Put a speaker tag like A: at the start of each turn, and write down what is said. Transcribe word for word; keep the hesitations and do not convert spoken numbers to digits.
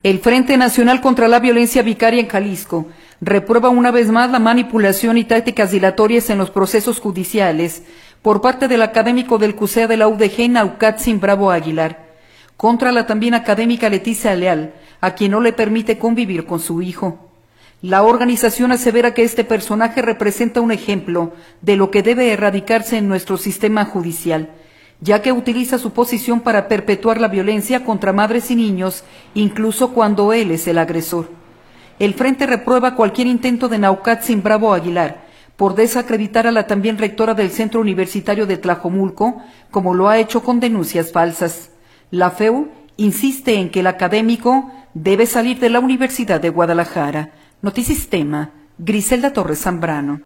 A: El Frente Nacional contra la Violencia Vicaria en Jalisco reprueba una vez más la manipulación y tácticas dilatorias en los procesos judiciales por parte del académico del CUSEA de la U D G, Naucatzin Bravo Aguilar, contra la también académica Leticia Leal, a quien no le permite convivir con su hijo. La organización asevera que este personaje representa un ejemplo de lo que debe erradicarse en nuestro sistema judicial, ya que utiliza su posición para perpetuar la violencia contra madres y niños, incluso cuando él es el agresor. El Frente reprueba cualquier intento de Naucatzin Bravo Aguilar por desacreditar a la también rectora del Centro Universitario de Tlajomulco, como lo ha hecho con denuncias falsas. La F E U insiste en que el académico debe salir de la Universidad de Guadalajara. Notisistema, Griselda Torres Zambrano.